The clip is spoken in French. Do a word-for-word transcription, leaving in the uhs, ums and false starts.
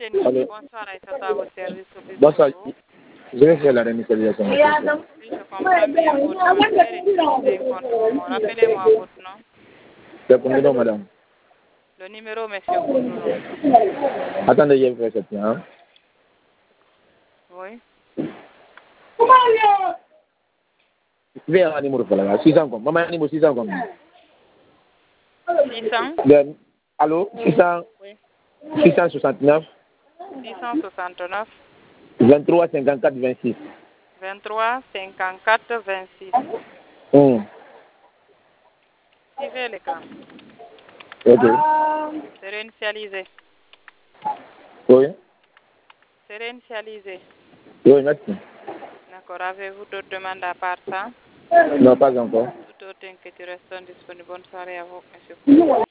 Allô. Bonsoir, Aïssata, à votre service. Bonsoir. Je vais faire la réinitialisation. Oui, je comprends bien votre demande. Rappelez-moi votre nom. C'est pour le nom, madame. Le numéro, monsieur Goudouno. Attendez, je vais faire ça. Hein? Oui. Viens un numéro pour là. six cents comme. Maman, un numéro six cents comme. six cents. Bien. Allô? six cents. Oui. six cent soixante-neuf. six cent soixante-neuf. vingt-trois cinquante-quatre vingt-six. vingt-trois cinquante-quatre vingt-six. Hum. Suivez l'écran. Ok. C'est réinitialisé. Oui. C'est réinitialisé. Oui, merci. D'accord. Avez-vous d'autres demandes à part ça? Non, pas encore. Tout autre inquiétude reste disponible. Bonne soirée à vous, monsieur.